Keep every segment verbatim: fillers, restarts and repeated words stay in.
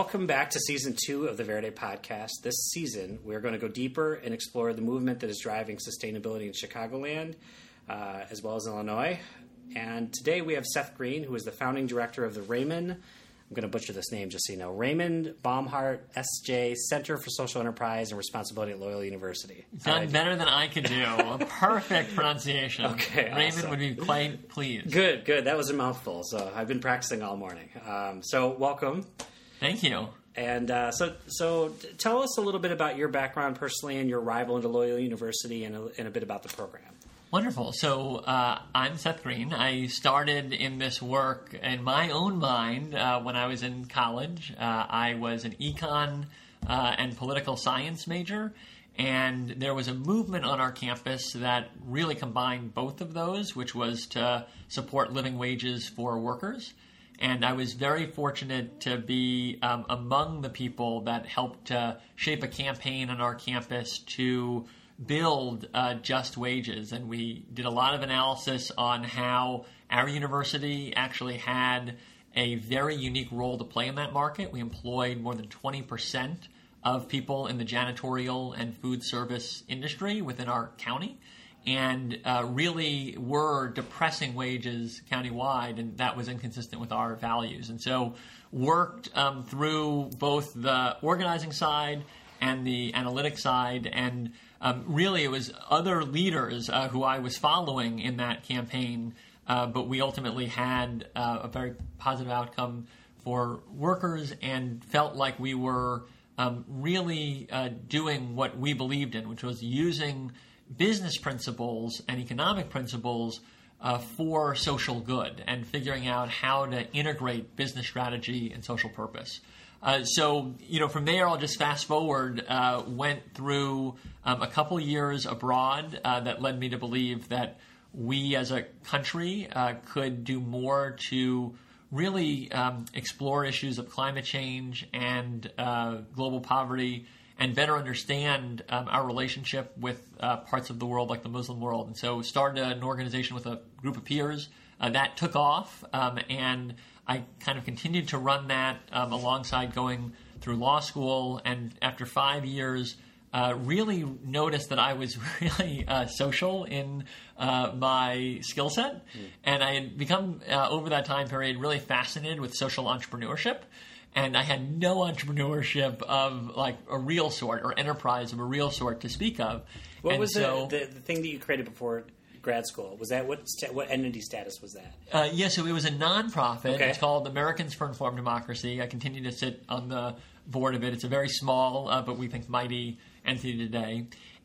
welcome back to season two of the Verde podcast. This season, we're going to go deeper and explore the movement that is driving sustainability in Chicagoland, uh, as well as Illinois. And today we have Seth Green, who is the founding director of the Raymond, I'm going to butcher this name just so you know, Raymond Baumhart S J Center for Social Enterprise and Responsibility at Loyola University. Done better than I could do. A perfect pronunciation. Okay, Raymond awesome. would be quite pleased. Good, good. That was a mouthful, so I've been practicing all morning. Um, so welcome. Thank you. And uh, so, so tell us a little bit about your background personally and your arrival into Loyola University, and a, and a bit about the program. Wonderful. So uh, I'm Seth Green. I started in this work in my own mind uh, when I was in college. Uh, I was an econ uh, and political science major, and there was a movement on our campus that really combined both of those, which was to support living wages for workers. And I was very fortunate to be um, among the people that helped to shape a campaign on our campus to build uh, just wages. And we did a lot of analysis on how our university actually had a very unique role to play in that market. We employed more than twenty percent of people in the janitorial and food service industry within our county, and uh, really were depressing wages countywide, and that was inconsistent with our values. And so worked um, through both the organizing side and the analytic side, and um, really it was other leaders uh, who I was following in that campaign, uh, but we ultimately had uh, a very positive outcome for workers and felt like we were um, really uh, doing what we believed in, which was using business principles and economic principles uh, for social good and figuring out how to integrate business strategy and social purpose. Uh, so, you know, from there, I'll just fast forward, uh, went through um, a couple years abroad uh, that led me to believe that we as a country uh, could do more to really um, explore issues of climate change and uh, global poverty and better understand um, our relationship with uh, parts of the world like the Muslim world. And so started an organization with a group of peers. Uh, that took off, um, and I kind of continued to run that um, alongside going through law school. And after five years, uh, really noticed that I was really uh, social in uh, my skill set. Mm. And I had become, uh, over that time period, really fascinated with social entrepreneurship. And I had no entrepreneurship of like a real sort or enterprise of a real sort to speak of. What and was so, the, the, the thing that you created before grad school? Was that what what entity status was that? Uh, yeah, so it was a nonprofit. Okay. It's called Americans for Informed Democracy. I continue to sit on the board of it. It's a very small, uh, but we think mighty entity today.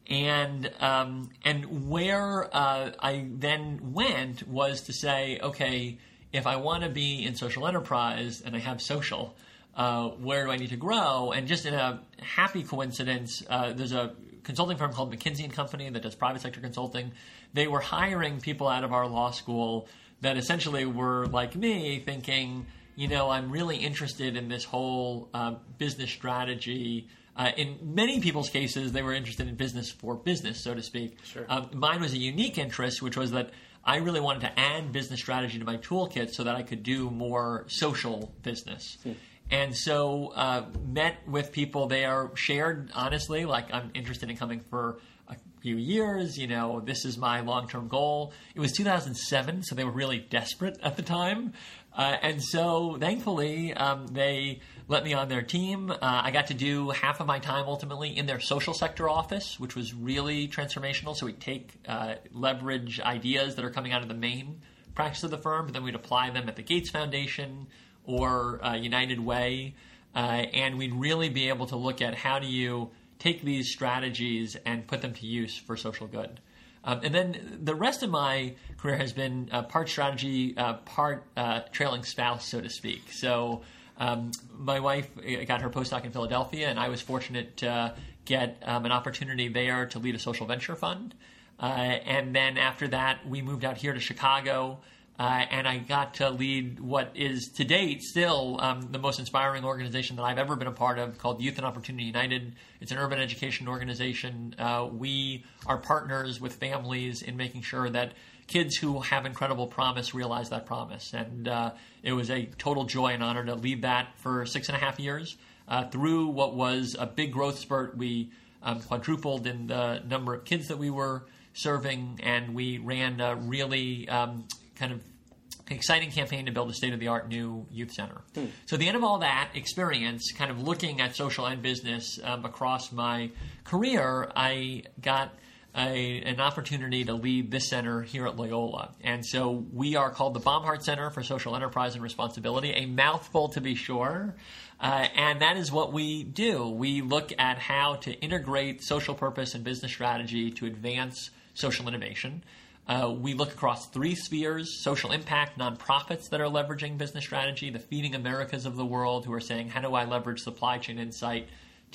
And um, and where uh, I then went was to say, okay, if I want to be in social enterprise and I have social, uh, where do I need to grow? And just in a happy coincidence, uh, there's a consulting firm called McKinsey and Company that does private sector consulting. They were hiring people out of our law school that essentially were like me, thinking, you know, I'm really interested in this whole uh, business strategy. Uh, in many people's cases, they were interested in business for business, so to speak. Sure. Um, mine was a unique interest, which was that I really wanted to add business strategy to my toolkit so that I could do more social business. Hmm. And so uh, met with people there, shared honestly, like I'm interested in coming for a few years, you know, this is my long-term goal. It was two thousand seven, so they were really desperate at the time. Uh, and so thankfully, um, they let me on their team. Uh, I got to do half of my time ultimately in their social sector office, which was really transformational. So we'd take, uh, leverage ideas that are coming out of the main practice of the firm, but then we'd apply them at the Gates Foundation or uh, United Way, uh, and we'd really be able to look at how do you take these strategies and put them to use for social good. Um, and then the rest of my career has been uh, part strategy, uh, part uh, trailing spouse, so to speak. So um, my wife got her postdoc in Philadelphia, and I was fortunate to get um, an opportunity there to lead a social venture fund. Uh, and then after that, we moved out here to Chicago, Uh, and I got to lead what is to date still um, the most inspiring organization that I've ever been a part of, called Youth and Opportunity United. It's an urban education organization. Uh, we are partners with families in making sure that kids who have incredible promise realize that promise. And uh, it was a total joy and honor to lead that for six and a half years. Uh, through what was a big growth spurt, we um, quadrupled in the number of kids that we were serving, and we ran a really um, kind of exciting campaign to build a state-of-the-art new youth center. Hmm. So at the end of all that experience, kind of looking at social and business um, across my career, I got a, an opportunity to lead this center here at Loyola. And so we are called the Baumhart Center for Social Enterprise and Responsibility, a mouthful to be sure. Uh, and that is what we do. We look at how to integrate social purpose and business strategy to advance social innovation. Uh, we look across three spheres: social impact, nonprofits that are leveraging business strategy, the Feeding Americas of the world who are saying, how do I leverage supply chain insight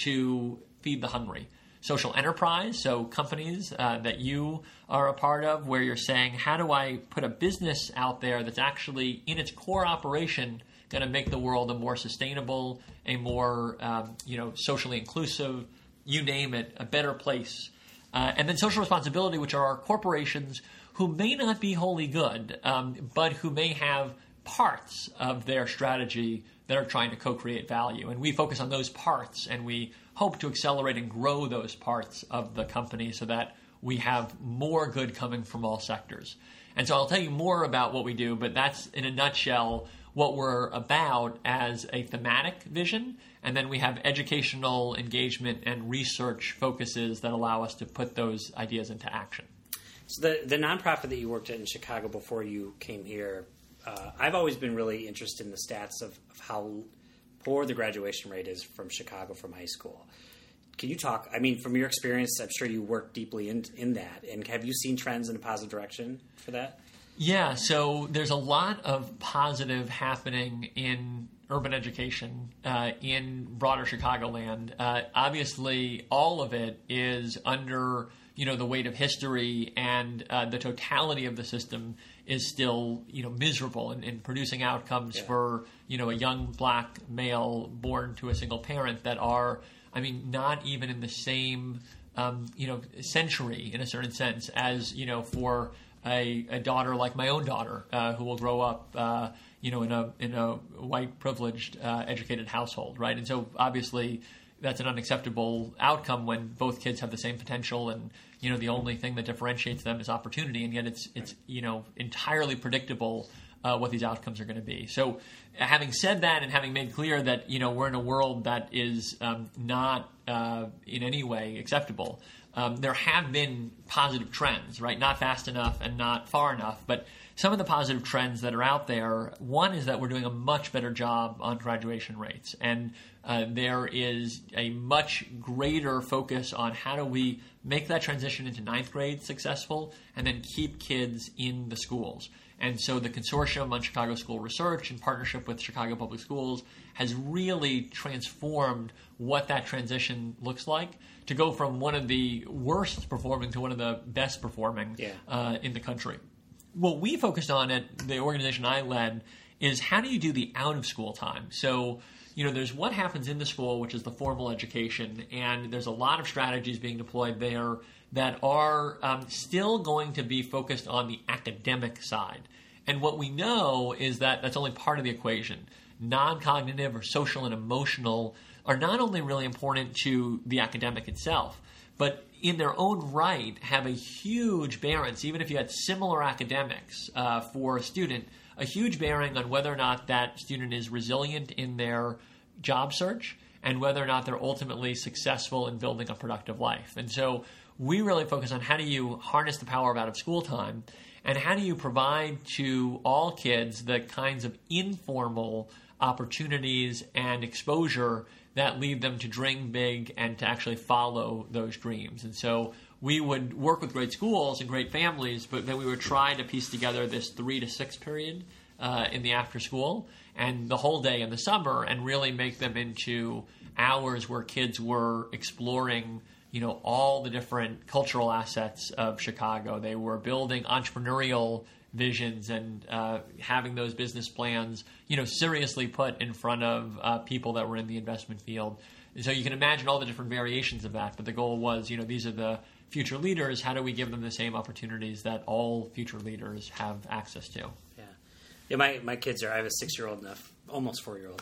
to feed the hungry? Social enterprise, so companies uh, that you are a part of, where you're saying, how do I put a business out there that's actually in its core operation going to make the world a more sustainable, a more um, you know, socially inclusive, you name it, a better place. Uh, and then social responsibility, which are our corporations who may not be wholly good, um, but who may have parts of their strategy that are trying to co-create value. And we focus on those parts, and we hope to accelerate and grow those parts of the company so that we have more good coming from all sectors. And so I'll tell you more about what we do, but that's, in a nutshell, what we're about as a thematic vision. And then we have educational engagement and research focuses that allow us to put those ideas into action. So the, the nonprofit that you worked at in Chicago before you came here, uh, I've always been really interested in the stats of, of how poor the graduation rate is from Chicago from high school. Can you talk, I mean, from your experience, I'm sure you worked deeply in, in that, and have you seen trends in a positive direction for that? Yeah, so there's a lot of positive happening in urban education uh, in broader Chicagoland. Uh, obviously, all of it is under, you know, the weight of history, and uh, the totality of the system is still, you know, miserable in, in producing outcomes yeah. for, you know, a young black male born to a single parent that are, I mean, not even in the same, um, you know, century in a certain sense as, you know, for a, a daughter like my own daughter uh, who will grow up, uh, you know, in a in a white privileged uh, educated household, right? And so obviously that's an unacceptable outcome when both kids have the same potential, and you know the only thing that differentiates them is opportunity, and yet it's it's you know entirely predictable uh, what these outcomes are going to be. So, having said that, and having made clear that you know we're in a world that is um, not uh, in any way acceptable, um, there have been positive trends, right? Not fast enough and not far enough, but some of the positive trends that are out there. One is that we're doing a much better job on graduation rates, and uh, there is a much greater focus on how do we make that transition into ninth grade successful and then keep kids in the schools. And so the Consortium on Chicago School Research, in partnership with Chicago Public Schools, has really transformed what that transition looks like to go from one of the worst performing to one of the best performing yeah. uh, in the country. What we focused on at the organization I led is how do you do the out-of-school time? So, you know, there's what happens in the school, which is the formal education, and there's a lot of strategies being deployed there that are um, still going to be focused on the academic side. And what we know is that that's only part of the equation. Non-cognitive or social and emotional are not only really important to the academic itself, but in their own right have a huge bearing, even if you had similar academics uh, for a student, a huge bearing on whether or not that student is resilient in their job search and whether or not they're ultimately successful in building a productive life. And so we really focus on how do you harness the power of out-of-school time, and how do you provide to all kids the kinds of informal opportunities and exposure that lead them to dream big and to actually follow those dreams. And so we would work with great schools and great families, but then we would try to piece together this three to six period uh, in the after school and the whole day in the summer, and really make them into hours where kids were exploring, you know, all the different cultural assets of Chicago. They were building entrepreneurial visions and uh, having those business plans, you know, seriously put in front of uh, people that were in the investment field. And so you can imagine all the different variations of that, but the goal was, you know, these are the future leaders. How do we give them the same opportunities that all future leaders have access to? Yeah. Yeah, my, my kids are, I have a six-year-old and a almost four-year-old.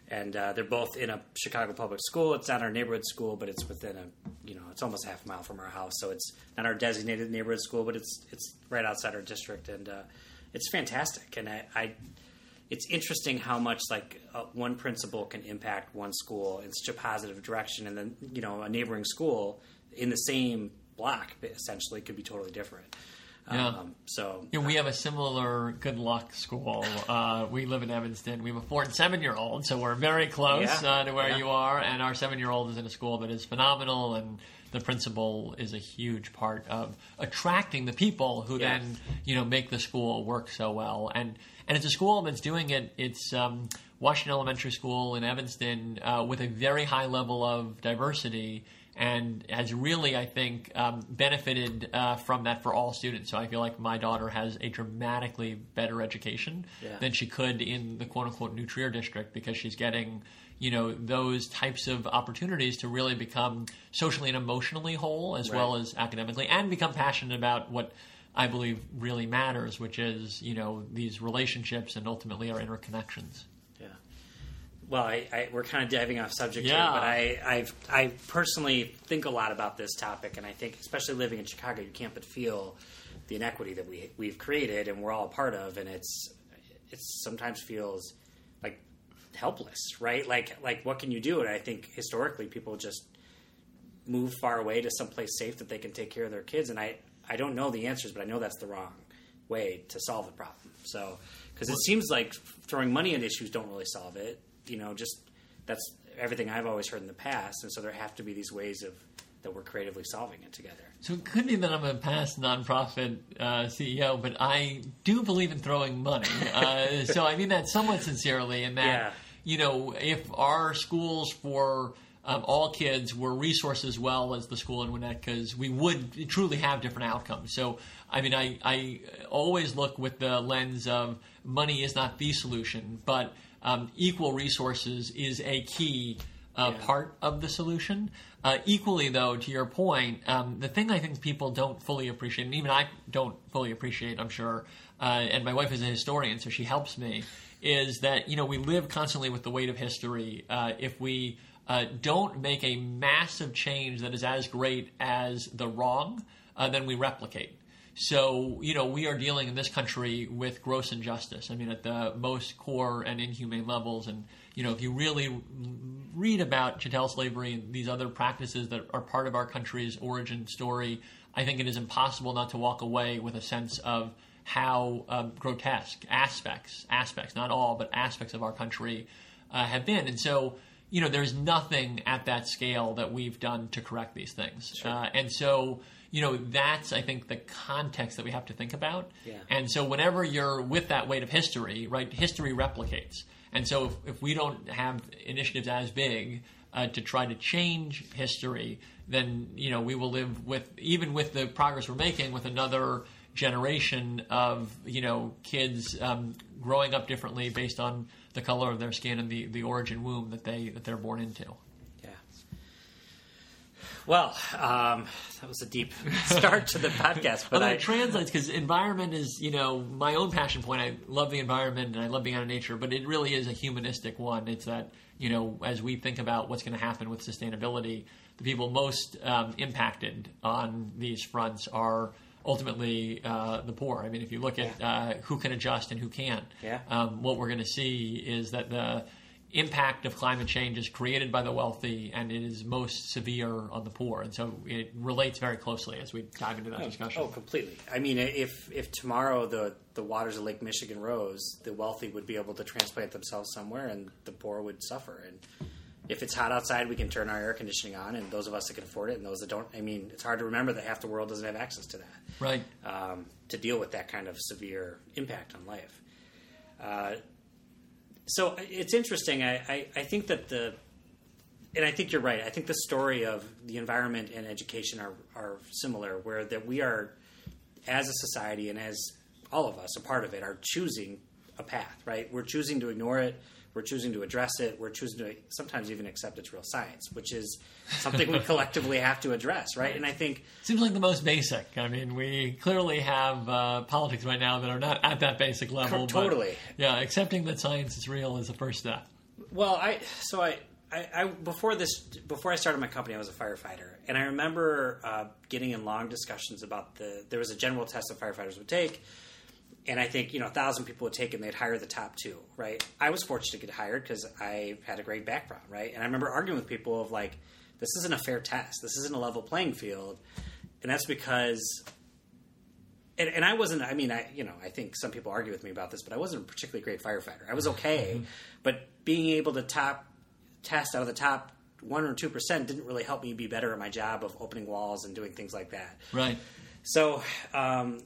And uh, they're both in a Chicago public school. It's not our neighborhood school, but it's within a, you know, it's almost half a mile from our house. So it's not our designated neighborhood school, but it's it's right outside our district, and uh, it's fantastic. And I, I, it's interesting how much like uh, one principal can impact one school in such a positive direction, and then you know a neighboring school in the same block essentially could be totally different. Yeah. Um, so yeah, we have a similar good luck school. Uh, we live in Evanston. We have a four and seven year old, so we're very close yeah, uh, to where yeah. you are. And our seven year old is in a school that is phenomenal, and the principal is a huge part of attracting the people who yeah. then you know make the school work so well. And and it's a school that's doing it. It's um, Washington Elementary School in Evanston uh, with a very high level of diversity. And has really, I think, um, benefited uh, from that for all students. So I feel like my daughter has a dramatically better education yeah. than she could in the quote-unquote New Trier district, because she's getting, you know, those types of opportunities to really become socially and emotionally whole, as right. well as academically, and become passionate about what I believe really matters, which is, you know, these relationships and ultimately our interconnections. Well, I, I, we're kind of diving off subject yeah. here, but I, I've, I personally think a lot about this topic, and I think, especially living in Chicago, you can't but feel the inequity that we we've created, and we're all a part of, and it's it sometimes feels like helpless, right? Like like what can you do? And I think historically, people just move far away to someplace safe that they can take care of their kids, and I I don't know the answers, but I know that's the wrong way to solve the problem. So because it seems like throwing money at issues don't really solve it. You know, just that's everything I've always heard in the past, and so there have to be these ways of that we're creatively solving it together. So it could be that I'm a past nonprofit uh, C E O, but I do believe in throwing money. Uh, so I mean that somewhat sincerely, in that yeah. you know, if our schools for um, all kids were resourced as well as the school in Winnetka, we would truly have different outcomes. So I mean, I I always look with the lens of money is not the solution, but Um, equal resources is a key uh, yeah. part of the solution. Uh, equally, though, to your point, um, the thing I think people don't fully appreciate, and even I don't fully appreciate, I'm sure, uh, and my wife is a historian, so she helps me, is that, you know, we live constantly with the weight of history. Uh, if we uh, don't make a massive change that is as great as the wrong, uh, then we replicate. So, you know, we are dealing in this country with gross injustice. I mean, at the most core and inhumane levels. And, you know, if you really read about chattel slavery and these other practices that are part of our country's origin story, I think it is impossible not to walk away with a sense of how um, grotesque aspects, aspects, not all, but aspects of our country uh, have been. And so, you know, there's nothing at that scale that we've done to correct these things. Sure. Uh, and so... You know, that's, I think, the context that we have to think about. Yeah. And so whenever you're with that weight of history, right, history replicates. And so if, if we don't have initiatives as big uh, to try to change history, then, you know, we will live with, even with the progress we're making, with another generation of, you know, kids um, growing up differently based on the color of their skin and the, the origin womb that, they, that they're born into. Well, um, that was a deep start to the podcast. But well, I, it translates because environment is, you know, my own passion point. I love the environment and I love being out of nature, but it really is a humanistic one. It's that, you know, as we think about what's going to happen with sustainability, the people most um, impacted on these fronts are ultimately uh, the poor. I mean, if you look at uh, who can adjust and who can't, yeah. um, what we're going to see is that the impact of climate change is created by the wealthy, and it is most severe on the poor. And so it relates very closely as we dive into that oh, discussion. Oh, completely. I mean, if if tomorrow the, the waters of Lake Michigan rose, the wealthy would be able to transplant themselves somewhere, and the poor would suffer. And if it's hot outside, we can turn our air conditioning on, and those of us that can afford it and those that don't, I mean, it's hard to remember that half the world doesn't have access to that. Right. Um, to deal with that kind of severe impact on life. Uh, So it's interesting. I, I, I think that the, and I think you're right. I think the story of the environment and education are, are similar, where that we are, as a society and as all of us, a part of it, are choosing a path, right? We're choosing to ignore it. We're choosing to address it. We're choosing to sometimes even accept its real science, which is something we collectively have to address, right? And I think... Seems like the most basic. I mean, we clearly have uh, politics right now that are not at that basic level. Totally. But, yeah, accepting that science is real is the first step. Well, I so I, I, I before this before I started my company, I was a firefighter, and I remember uh, getting in long discussions about the there was a general test that firefighters would take, and I think you know a thousand people would take it, and they'd hire the top two, right? I was fortunate to get hired because I had a great background, right? And I remember arguing with people of like, this isn't a fair test, this isn't a level playing field, and that's because. And, and I wasn't, I mean, I you know, I think some people argue with me about this, but I wasn't a particularly great firefighter. I was okay, mm-hmm. but being able to top test out of the top one or two percent didn't really help me be better at my job of opening walls and doing things like that. Right. So, um,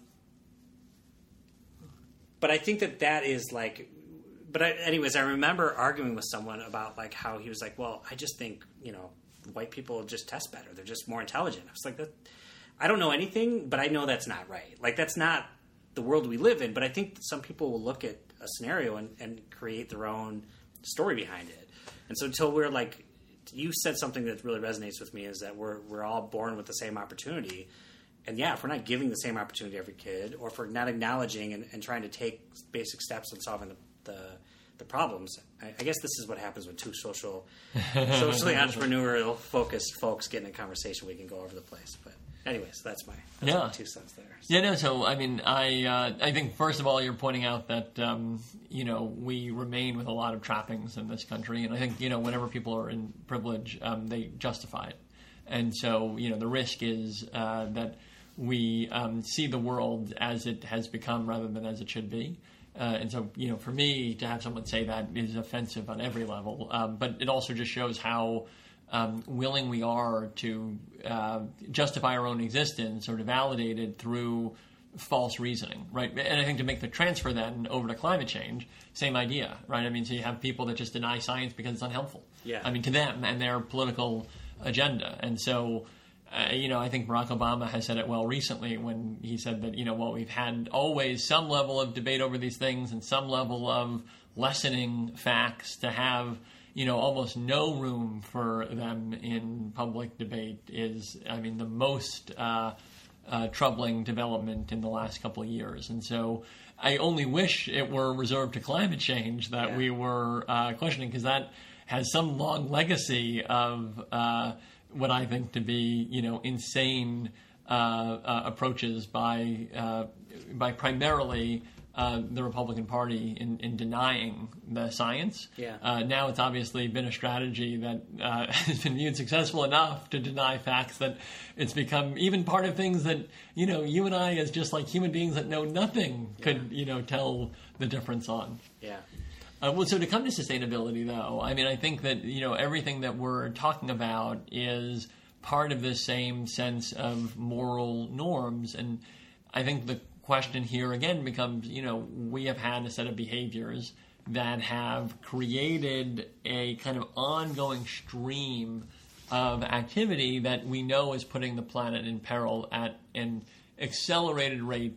but I think that that is like, but I, anyways, I remember arguing with someone about like how he was like, well, I just think, you know, white people just test better. They're just more intelligent. I was like, that. I don't know anything, but I know that's not right. Like, that's not the world we live in, but I think some people will look at a scenario and, and create their own story behind it. And so until we're like, you said something that really resonates with me is that we're we're all born with the same opportunity. And yeah, if we're not giving the same opportunity to every kid, or if we're not acknowledging and, and trying to take basic steps in solving the, the, the problems, I, I guess this is what happens when two social, socially entrepreneurial focused folks get in a conversation. We can go over the place, but... Anyways, that's my, that's yeah. my two cents there. So. Yeah, no, so, I mean, I uh, I think, first of all, you're pointing out that, um, you know, we remain with a lot of trappings in this country, and I think, you know, whenever people are in privilege, um, they justify it. And so, you know, the risk is uh, that we um, see the world as it has become rather than as it should be. Uh, and so, you know, for me, to have someone say that is offensive on every level, um, but it also just shows how... Um, willing we are to uh, justify our own existence or to validate it through false reasoning, right? And I think to make the transfer then over to climate change, same idea, right? I mean, so you have people that just deny science because it's unhelpful. Yeah. I mean, to them and their political agenda. And so, uh, you know, I think Barack Obama has said it well recently when he said that, you know, well, we've had always some level of debate over these things and some level of lessening facts to have... you know, almost no room for them in public debate is, I mean, the most uh, uh, troubling development in the last couple of years. And so I only wish it were reserved to climate change that yeah. we were uh, questioning, because that has some long legacy of uh, what I think to be, you know, insane uh, uh, approaches by uh, by primarily... Uh, the Republican Party in, in denying the science. Yeah. Uh, now it's obviously been a strategy that uh, has been viewed successful enough to deny facts that it's become even part of things that, you know, you and I as just like human beings that know nothing yeah. could, you know, tell the difference on. Yeah. Uh, well, so to come to sustainability, though, I mean, I think that, you know, everything that we're talking about is part of this same sense of moral norms. And I think the question here again becomes, you know, we have had a set of behaviors that have created a kind of ongoing stream of activity that we know is putting the planet in peril at an accelerated rate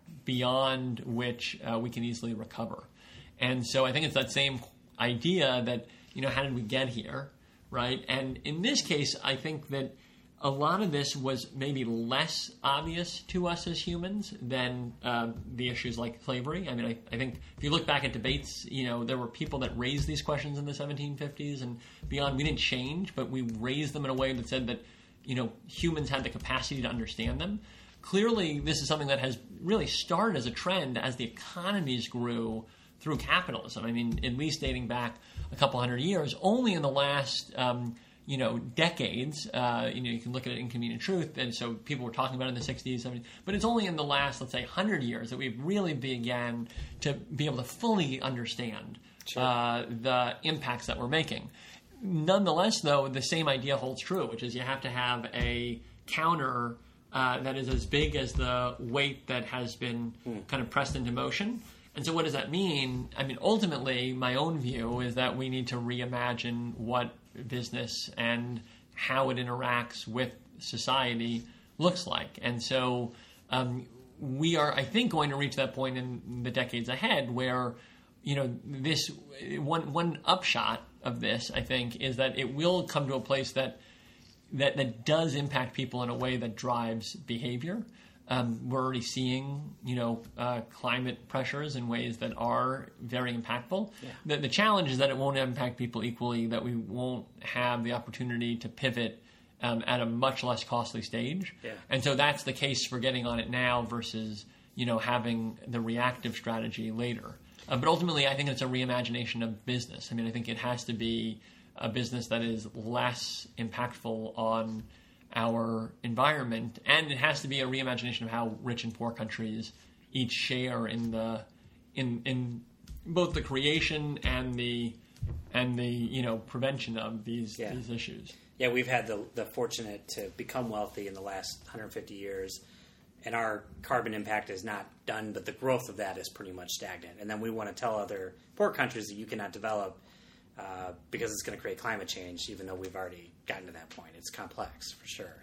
beyond which uh, we can easily recover. And so I think it's that same idea that, you know, how did we get here, right? And in this case, I think that a lot of this was maybe less obvious to us as humans than uh, the issues like slavery. I mean, I, I think if you look back at debates, you know, there were people that raised these questions in the seventeen fifties and beyond. We didn't change, but we raised them in a way that said that, you know, humans had the capacity to understand them. Clearly, this is something that has really started as a trend as the economies grew through capitalism. I mean, at least dating back a couple hundred years. Only in the last... Um, you know, decades, uh, you know, you can look at it in Inconvenient Truth, and so people were talking about it in the sixties, seventies, but it's only in the last, let's say, one hundred years that we've really began to be able to fully understand sure. uh, the impacts that we're making. Nonetheless, though, the same idea holds true, which is you have to have a counter uh, that is as big as the weight that has been hmm. kind of pressed into motion. And so what does that mean? I mean, ultimately, my own view is that we need to reimagine what business and how it interacts with society looks like. And so um, we are, I think, going to reach that point in the decades ahead where, you know, this one one upshot of this, I think, is that it will come to a place that that, that does impact people in a way that drives behavior. Um, we're already seeing, you know, uh, climate pressures in ways that are very impactful. Yeah. The, the challenge is that it won't impact people equally, that we won't have the opportunity to pivot um, at a much less costly stage. Yeah. And so that's the case for getting on it now versus, you know, having the reactive strategy later. Uh, but ultimately, I think it's a reimagination of business. I mean, I think it has to be a business that is less impactful on our environment, and it has to be a reimagination of how rich and poor countries each share in the in in both the creation and the and the you know prevention of these Yeah. these issues. Yeah, we've had the the fortunate to become wealthy in the last one hundred fifty years, and our carbon impact is not done, but the growth of that is pretty much stagnant. And then we want to tell other poor countries that you cannot develop uh, because it's going to create climate change, even though we've already gotten to that point. It's complex, for sure.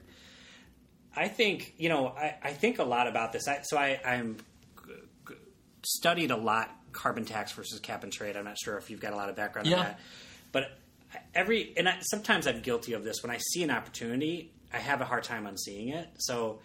I think, you know, I, I think a lot about this. I, so I, I'm g- g- studied a lot carbon tax versus cap and trade. I'm not sure if you've got a lot of background Yeah. on that. But every, and I, sometimes I'm guilty of this. When I see an opportunity, I have a hard time unseeing it. So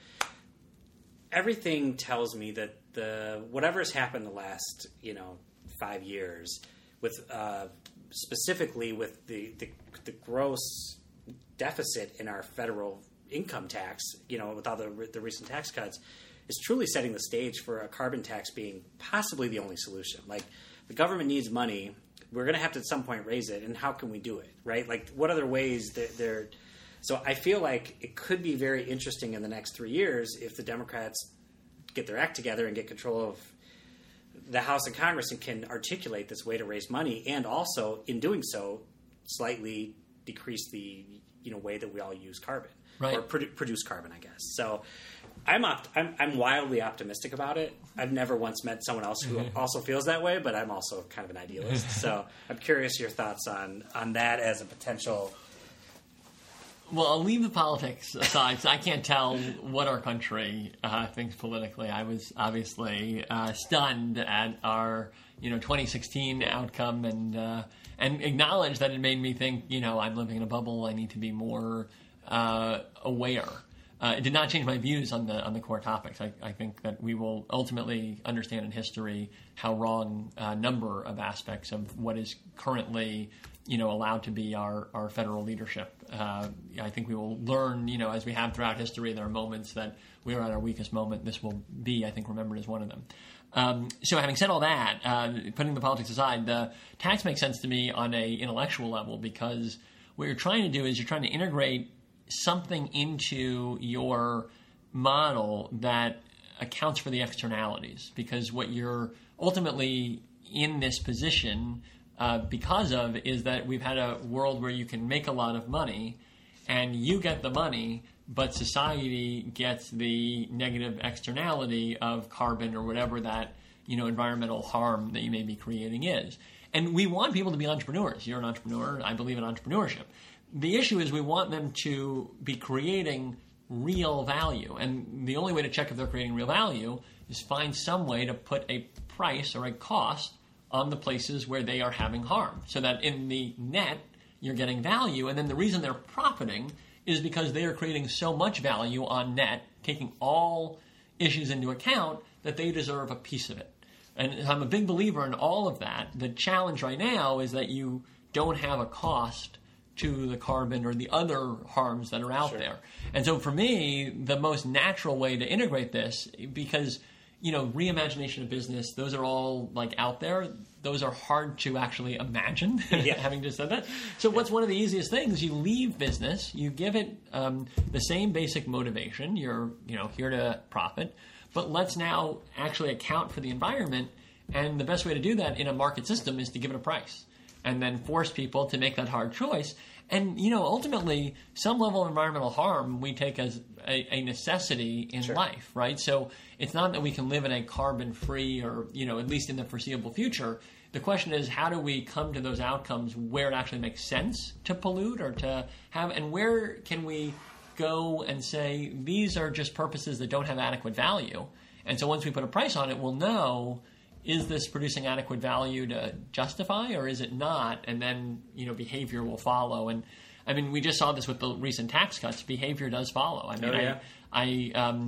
everything tells me that the whatever has happened the last, you know, five years with uh, specifically with the, the the gross deficit in our federal income tax, you know, with all the the recent tax cuts, is truly setting the stage for a carbon tax being possibly the only solution. Like, the government needs money. We're going to have to at some point raise it, and how can we do it, right? Like, what other ways that they're... So I feel like it could be very interesting in the next three years if the Democrats get their act together and get control of the House and Congress and can articulate this way to raise money, and also, in doing so, slightly decrease the you know way that we all use carbon. Right. Or produ- produce carbon, I guess. So I'm, opt- I'm I'm wildly optimistic about it. I've never once met someone else who also feels that way, but I'm also kind of an idealist. So I'm curious your thoughts on, on that as a potential... Well, I'll leave the politics aside, 'cause I can't tell what our country uh, thinks politically. I was obviously uh, stunned at our, you know, twenty sixteen outcome, and uh, and acknowledge that it made me think, you know, I'm living in a bubble. I need to be more uh, aware. Uh, it did not change my views on the on the core topics. I, I think that we will ultimately understand in history how wrong a number of aspects of what is currently, you know, allowed to be our, our federal leadership. Uh, I think we will learn, you know, as we have throughout history, there are moments that we are at our weakest moment. This will be, I think, remembered as one of them. Um, so having said all that, uh, putting the politics aside, the tax makes sense to me on a intellectual level, because what you're trying to do is you're trying to integrate something into your model that accounts for the externalities, because what you're ultimately in this position uh, because of is that we've had a world where you can make a lot of money and you get the money, but society gets the negative externality of carbon or whatever that, you know, environmental harm that you may be creating is. And we want people to be entrepreneurs. You're an entrepreneur. I believe in entrepreneurship. The issue is we want them to be creating real value. And the only way to check if they're creating real value is find some way to put a price or a cost on the places where they are having harm, so that in the net you're getting value. And then the reason they're profiting is because they are creating so much value on net, taking all issues into account, that they deserve a piece of it. And I'm a big believer in all of that. The challenge right now is that you don't have a cost to the carbon or the other harms that are out Sure. there. And so for me, the most natural way to integrate this, because, you know, reimagination of business, those are all like out there. Those are hard to actually imagine, Yeah. having just said that. So what's one of the easiest things? You leave business, you give it um, the same basic motivation. You're, you know, here to profit, but let's now actually account for the environment. And the best way to do that in a market system is to give it a price, and then force people to make that hard choice. And, you know, ultimately, some level of environmental harm we take as a, a necessity in Sure. life, right? So it's not that we can live in a carbon-free or, you know, at least in the foreseeable future. The question is, how do we come to those outcomes where it actually makes sense to pollute or to have, and where can we go and say, these are just purposes that don't have adequate value. And so once we put a price on it, we'll know, is this producing adequate value to justify, or is it not? And then, you know, behavior will follow. And I mean, we just saw this with the recent tax cuts. Behavior does follow. I mean, Oh, yeah. I, I, um,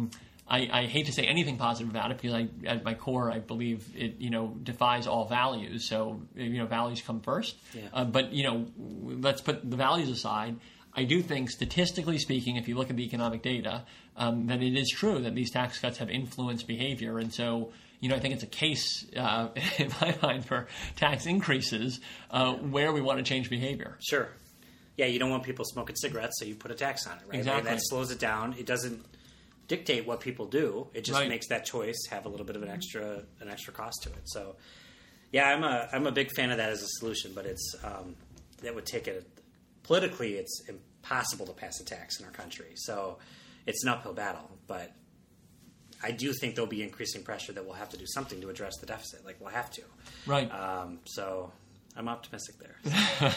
I, I hate to say anything positive about it because I, at my core, I believe it, you know, defies all values. So, you know, values come first. Yeah. Uh, but, you know, let's put the values aside. I do think, statistically speaking, if you look at the economic data, um, that it is true that these tax cuts have influenced behavior. And so, you know, I think it's a case, uh, in my mind, for tax increases uh, where we want to change behavior. Sure. Yeah, you don't want people smoking cigarettes, so you put a tax on it, right? Exactly. That slows it down. It doesn't dictate what people do. It just Right. makes that choice have a little bit of an extra an extra cost to it. So, yeah, I'm a I'm a big fan of that as a solution, but it's um, that would take it politically. It's impossible to pass a tax in our country, so it's an uphill battle. But I do think there'll be increasing pressure that we'll have to do something to address the deficit. Like we'll have to, Right. um, so. I'm optimistic there.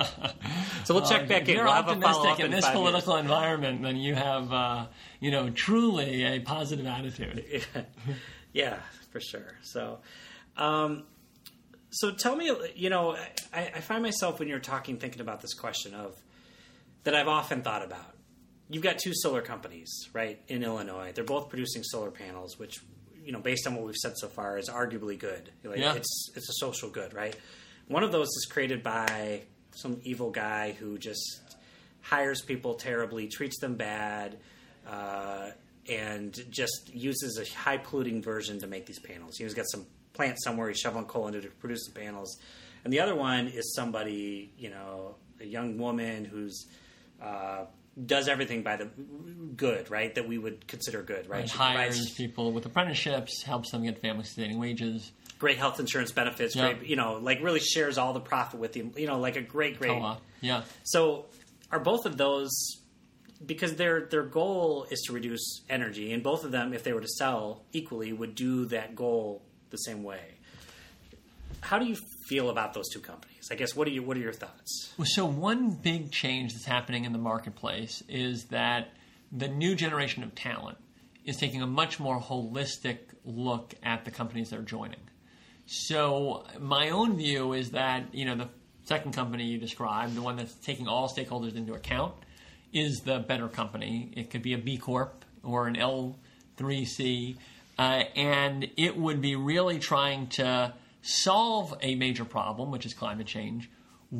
So we'll check back in. You're We'll have a optimistic follow-up in, in this five political years. environment, then you have, uh, you know, truly a positive attitude. Yeah, for sure. So, um, so tell me, you know, I, I find myself when you're talking thinking about this question of that I've often thought about. You've got two solar companies, right, in Illinois. They're both producing solar panels, which, you know, based on what we've said so far, is arguably good. Like, Yeah. It's it's a social good, right? One of those is created by some evil guy who just hires people terribly, treats them bad, uh, and just uses a high polluting version to make these panels. He's got some plant somewhere, he's shoveling coal into to produce the panels. And the other one is somebody, you know, a young woman who's uh, does everything by the good, right? That we would consider good, right? Right. She Hires provides people with apprenticeships, helps them get family-sustaining wages. great health insurance benefits, Yeah. great, you know, like really shares all the profit with the, you know, like a great, great. Co-op. Yeah. So are both of those, because their their goal is to reduce energy, and both of them, if they were to sell equally, would do that goal the same way. How do you feel about those two companies? I guess what are you what are your thoughts? Well, so one big change that's happening in the marketplace is that the new generation of talent is taking a much more holistic look at the companies they're joining. So my own view is that, you know, the second company you described, the one that's taking all stakeholders into account, is the better company. It could be a B Corp or an L three C, uh, and it would be really trying to solve a major problem, which is climate change,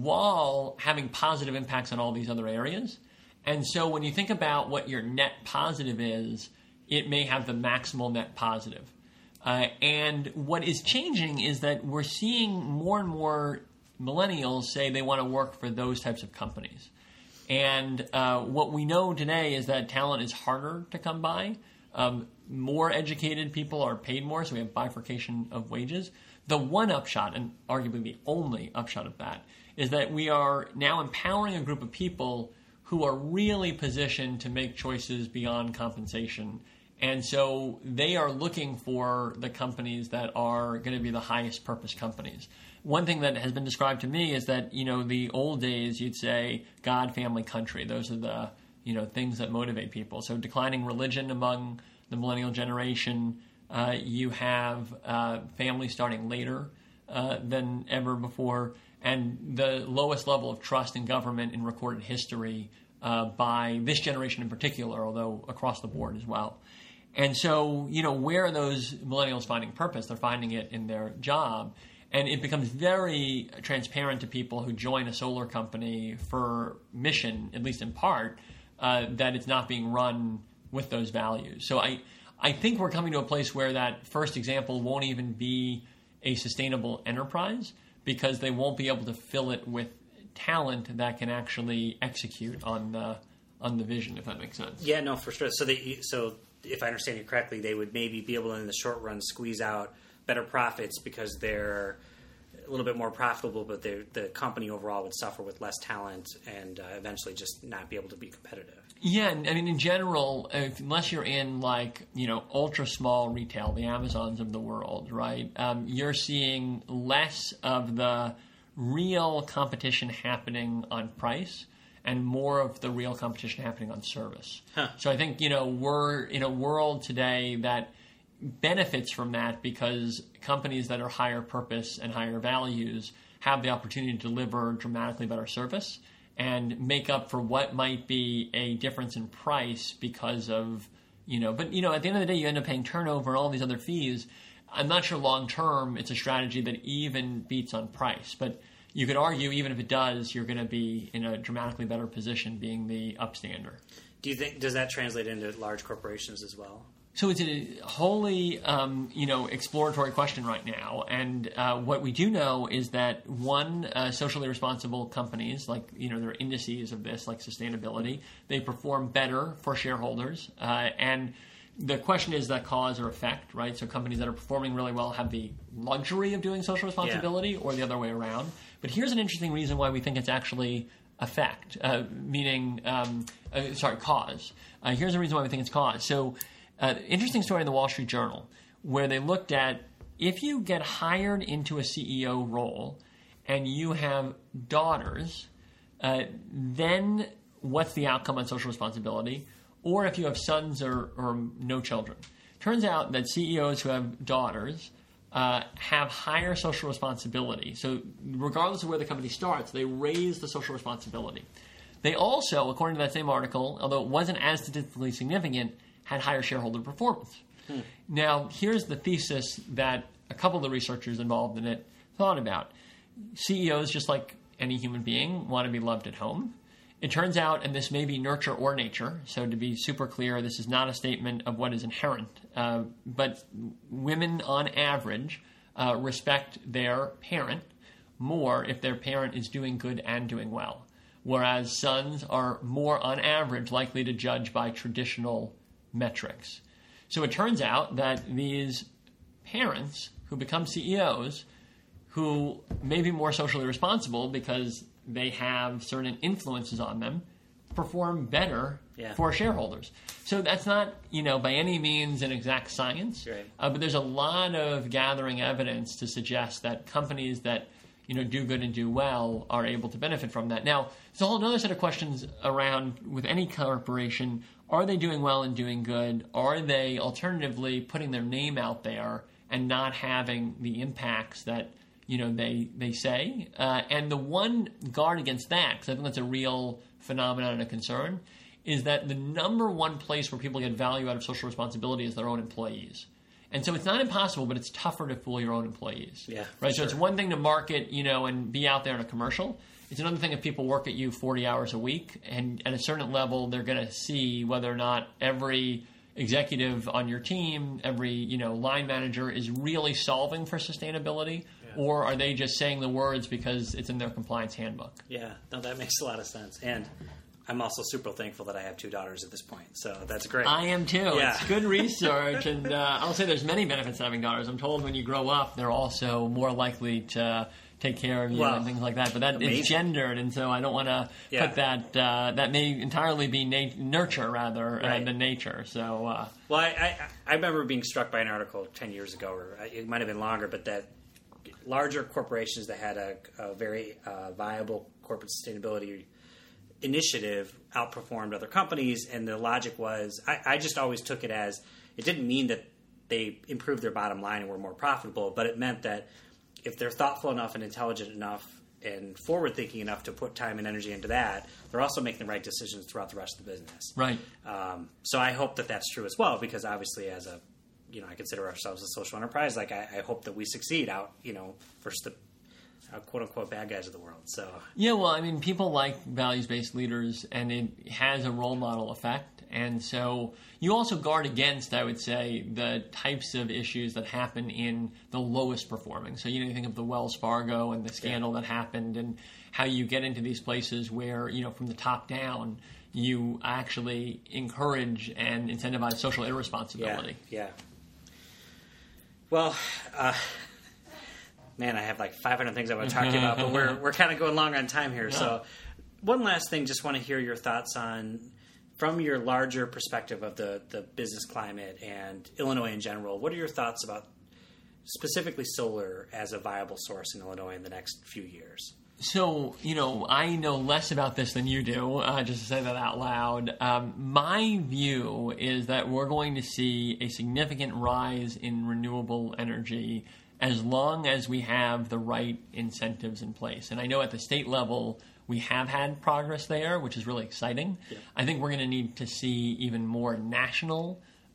while having positive impacts on all these other areas. And so when you think about what your net positive is, it may have the maximal net positive. Uh, and what is changing is that we're seeing more and more millennials say they want to work for those types of companies. And uh, what we know today is that talent is harder to come by. Um, more educated people are paid more, so we have bifurcation of wages. The one upshot, and arguably the only upshot of that, is that we are now empowering a group of people who are really positioned to make choices beyond compensation. And so they are looking for the companies that are going to be the highest purpose companies. One thing that has been described to me is that, you know, the old days you'd say God, family, country. Those are the, you know, things that motivate people. So declining religion among the millennial generation. Uh, you have uh, families starting later uh, than ever before. And the lowest level of trust in government in recorded history uh, by this generation in particular, although across the board as well. And so, you know, where are those millennials finding purpose? They're finding it in their job. And it becomes very transparent to people who join a solar company for mission, at least in part, uh, that it's not being run with those values. So I, I think we're coming to a place where that first example won't even be a sustainable enterprise because they won't be able to fill it with talent that can actually execute on the on the vision, if that makes sense. Yeah, no, for sure. So they, so if I understand you correctly, they would maybe be able to, in the short run, squeeze out better profits because they're a little bit more profitable, but the company overall would suffer with less talent and uh, eventually just not be able to be competitive. Yeah, I mean, in general, if, unless you're in, like, you know, ultra small retail, the Amazons of the world, right, um, you're seeing less of the real competition happening on price and more of the real competition happening on service. Huh. So I think, you know, we're in a world today that benefits from that because companies that are higher purpose and higher values have the opportunity to deliver dramatically better service and make up for what might be a difference in price because of, You know, but you know, at the end of the day, you end up paying turnover and all these other fees. I'm not sure long term it's a strategy that even beats on price, but you could argue even if it does, you're going to be in a dramatically better position being the upstander. Do you think does that translate into large corporations as well? So it's a wholly, um, you know, exploratory question right now, and uh, what we do know is that one, uh, socially responsible companies, like you know, there are indices of this, like sustainability, they perform better for shareholders, uh, and the question is that cause or effect, right? So companies that are performing really well have the luxury of doing social responsibility, yeah. or the other way around. But here's an interesting reason why we think it's actually effect, uh, meaning, um, uh, sorry, cause. Uh, here's a reason why we think it's cause. So. Uh, interesting story in the Wall Street Journal where they looked at if you get hired into a C E O role and you have daughters, uh, then what's the outcome on social responsibility? Or if you have sons or, or no children. Turns out that C E Os who have daughters uh, have higher social responsibility. So regardless of where the company starts, they raise the social responsibility. They also, according to that same article, although it wasn't as statistically significant, had higher shareholder performance. Hmm. Now, here's the thesis that a couple of the researchers involved in it thought about. C E Os, just like any human being, want to be loved at home. It turns out, and this may be nurture or nature, so to be super clear, this is not a statement of what is inherent, uh, but women on average uh, respect their parent more if their parent is doing good and doing well, whereas sons are more on average likely to judge by traditional metrics. So it turns out that these parents who become C E Os, who may be more socially responsible because they have certain influences on them, perform better yeah. for shareholders. So that's not, you know, by any means an exact science, right. uh, but there's a lot of gathering evidence to suggest that companies that you know, do good and do well are able to benefit from that. Now, there's a whole other set of questions around with any corporation. Are they doing well and doing good? Are they alternatively putting their name out there and not having the impacts that, you know, they they say? Uh, and the one guard against that, because I think that's a real phenomenon and a concern, is that the number one place where people get value out of social responsibility is their own employees. And so it's not impossible, but it's tougher to fool your own employees. Yeah, right. Sure. So it's one thing to market, you know, and be out there in a commercial. It's another thing if people work at you forty hours a week, and at a certain level, they're going to see whether or not every executive on your team, every you know line manager is really solving for sustainability, yeah. or are they just saying the words because it's in their compliance handbook? Yeah, no, that makes a lot of sense. And I'm also super thankful that I have two daughters at this point, so that's great. I am too. Yeah. It's good research, and uh, I'll say there's many benefits to having daughters. I'm told when you grow up, they're also more likely to take care of you well, and things like that. But that amazing. Is gendered, and so I don't want to yeah. put that. Uh, that may entirely be na- nurture rather right. uh, than nature. So, uh, well, I, I I remember being struck by an article ten years ago, or it might have been longer, but that larger corporations that had a, a very uh, viable corporate sustainability initiative outperformed other companies, and the logic was I, I just always took it as it didn't mean that they improved their bottom line and were more profitable, but it meant that if they're thoughtful enough and intelligent enough and forward thinking enough to put time and energy into that, they're also making the right decisions throughout the rest of the business. Right. Um, so I hope that that's true as well, because obviously as a you know I consider ourselves a social enterprise. Like I, I hope that we succeed out you know versus the Uh, quote-unquote bad guys of the world. So yeah, well, I mean, people like values-based leaders, and it has a role model effect. And so you also guard against, I would say, the types of issues that happen in the lowest performing. So you know, you think of the Wells Fargo and the scandal yeah. that happened, and how you get into these places where you know, from the top down, you actually encourage and incentivize social irresponsibility. Yeah. yeah. Well. Uh, Man, I have like five hundred things I want to talk to you about, but we're we're kind of going long on time here. Yeah. So one last thing, just want to hear your thoughts on, from your larger perspective of the, the business climate and Illinois in general, what are your thoughts about specifically solar as a viable source in Illinois in the next few years? So, you know, I know less about this than you do, uh, just to say that out loud. Um, my view is that we're going to see a significant rise in renewable energy as long as we have the right incentives in place. And I know at the state level, we have had progress there, which is really exciting. Yeah. I think we're going to need to see even more national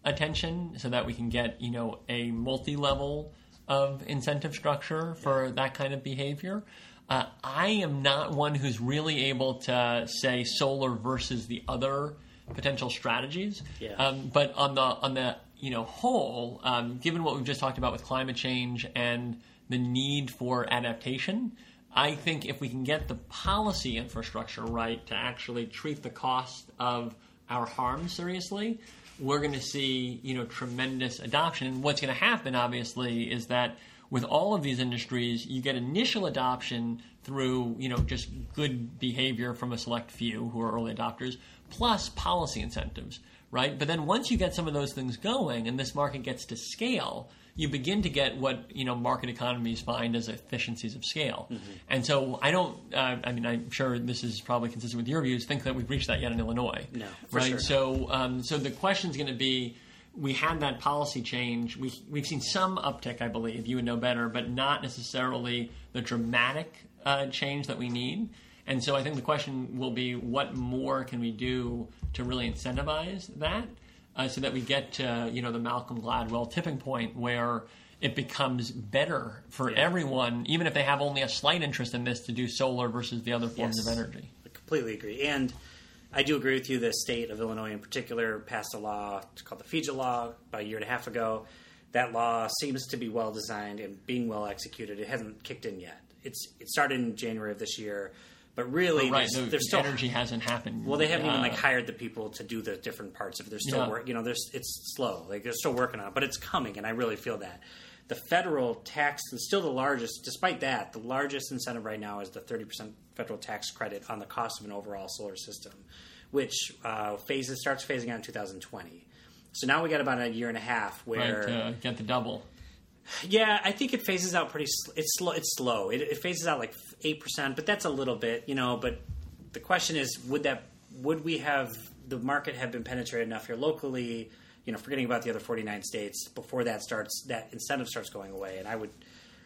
attention so that we can get, you know, a multi-level of incentive structure for that kind of behavior. Uh, I am not one who's really able to say solar versus the other potential strategies. Yeah. Um, but on the on the you know whole, um, given what we've just talked about with climate change and the need for adaptation, I think if we can get the policy infrastructure right to actually treat the cost of our harm seriously, we're going to see, you know, tremendous adoption. And what's going to happen, obviously, is that with all of these industries, you get initial adoption through, you know, just good behavior from a select few who are early adopters, plus policy incentives, right? But then once you get some of those things going and this market gets to scale, you begin to get what, you know, market economies find as efficiencies of scale. Mm-hmm. And so I don't, uh, I mean, I'm sure this is probably consistent with your views, think that we've reached that yet in Illinois. No, for right? sure. So, um, so the question's going to be, we had that policy change. We, we've seen some uptick, I believe, you would know better, but not necessarily the dramatic uh, change that we need. And so I think the question will be, what more can we do to really incentivize that? Uh, so that we get to, you know, the Malcolm Gladwell tipping point where it becomes better for yeah. everyone, even if they have only a slight interest in this, to do solar versus the other forms yes. of energy. I completely agree. And I do agree with you. The state of Illinois in particular passed a law called the FEJA law about a year and a half ago. That law seems to be well designed and being well executed. It hasn't kicked in yet. It's It started in January of this year. But really, oh, right. there's, the, there's still energy hasn't happened. Well, they haven't uh, even like hired the people to do the different parts of it. They're still yeah. work. You know, there's it's slow. Like they're still working on it, but it's coming, and I really feel that. The federal tax is still the largest. Despite that, the largest incentive right now is the thirty percent federal tax credit on the cost of an overall solar system, which uh, phases starts phasing out in two thousand twenty. So now we got about a year and a half where right, to get the double. Yeah, I think it phases out pretty. Sl- it's slow. It's slow. It, it phases out like eight percent, but that's a little bit, you know. But the question is, would that would we have the market have been penetrated enough here locally? You know, forgetting about the other forty-nine states before that starts, that incentive starts going away. And I would,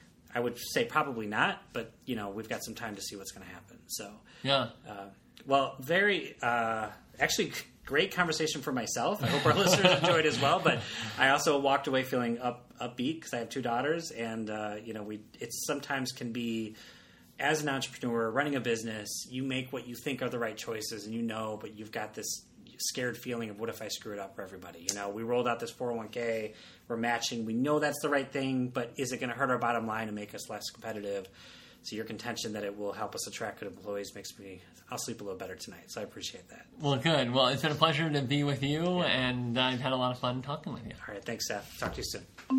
I would say probably not. But you know, we've got some time to see what's going to happen. So yeah. Uh, well, very uh, actually. Great conversation for myself. I hope our listeners enjoyed as well. But I also walked away feeling up upbeat because I have two daughters, and uh, you know, we it sometimes can be, as an entrepreneur running a business, you make what you think are the right choices, and you know, but you've got this scared feeling of what if I screw it up for everybody? You know, we rolled out this four oh one k, we're matching, we know that's the right thing, but is it going to hurt our bottom line and make us less competitive? So your contention that it will help us attract good employees makes me, I'll sleep a little better tonight. So I appreciate that. Well, good. Well, it's been a pleasure to be with you, yeah. and I've had a lot of fun talking with you. All right. Thanks, Seth. Talk to you soon.